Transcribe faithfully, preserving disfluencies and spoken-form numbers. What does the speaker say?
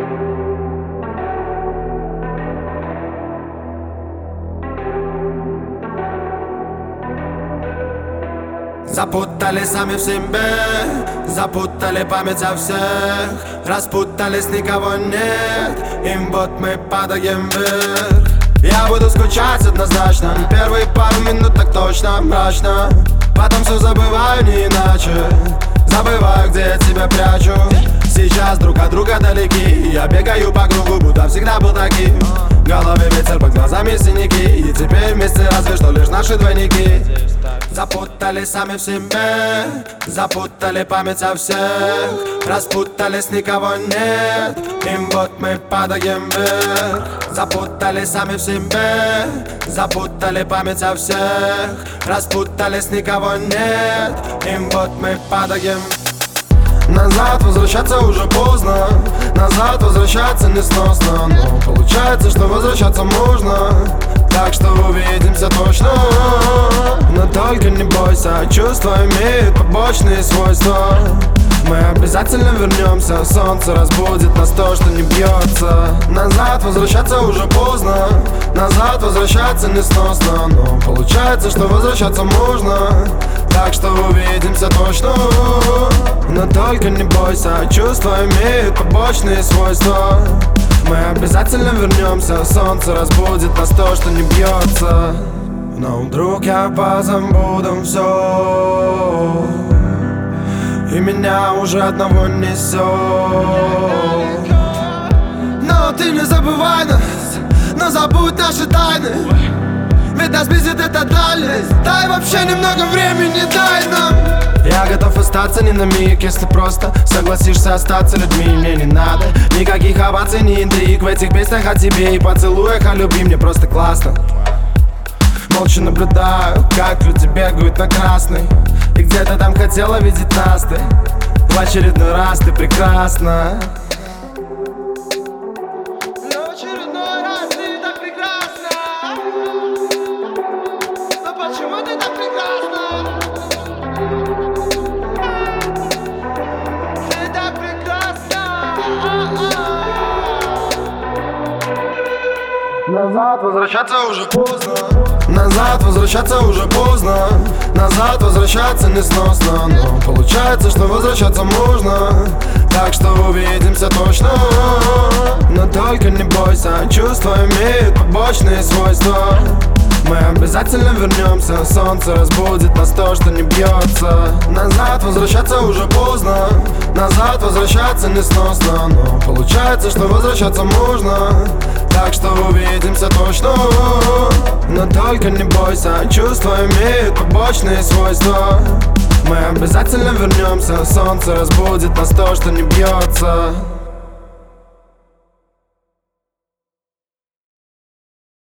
Запутали сами в себе, запутали память о всех, распутались, никого нет, им вот мы падаем вверх. Я буду скучать однозначно, первые пару минут так точно мрачно, потом все забываю не иначе, забываю, где я тебя прячу. Сейчас друг от друга далеки, я бегаю по кругу, будто всегда был таким. В голове ветер, под глазами синяки, и теперь вместе разве что лишь наши двойники. Запутали сами в себе, запутали память о всех, распутались, никого нет, им вот мы падаем вверх. Запутали сами в себе, запутали память о всех, распутались, никого нет, им вот мы падаем. Назад возвращаться уже поздно, назад возвращаться несносно, но получается, что возвращаться можно, так что увидимся точно. Но только не бойся, чувства имеют побочные свойства. Мы обязательно вернемся, солнце разбудит нас то, что не бьется. Назад возвращаться уже поздно, назад возвращаться несносно, но получается, что возвращаться можно, так что увидимся точно. Но только не бойся, чувства имеют побочные свойства. Мы обязательно вернемся, солнце разбудит нас то, что не бьется. Но вдруг я позабуду все, и меня уже одного несет. Но ты не забывай нас, но забудь наши тайны, ведь нас бесит эта дальность. Дай вообще немного времени, дай нам. Я готов остаться не на миг, если просто согласишься остаться людьми. Мне не надо никаких оваций, ни интриг в этих песнях о тебе и поцелуях о любви. Мне просто классно. Молча наблюдаю, как люди бегают на красный, и где-то там хотела видеть нас ты. В очередной раз ты прекрасна. Назад возвращаться уже поздно, назад возвращаться уже поздно, назад возвращаться несносно, но получается, что возвращаться можно, так что увидимся точно. Но только не бойся, чувства имеют побочные свойства. Мы обязательно вернемся, солнце разбудит нас то, что не бьется. Назад возвращаться уже поздно, назад возвращаться несносно, но получается, что возвращаться можно, так что увидимся точно. Но только не бойся, чувства имеют побочные свойства. Мы обязательно вернемся, солнце разбудит нас то, что не бьется.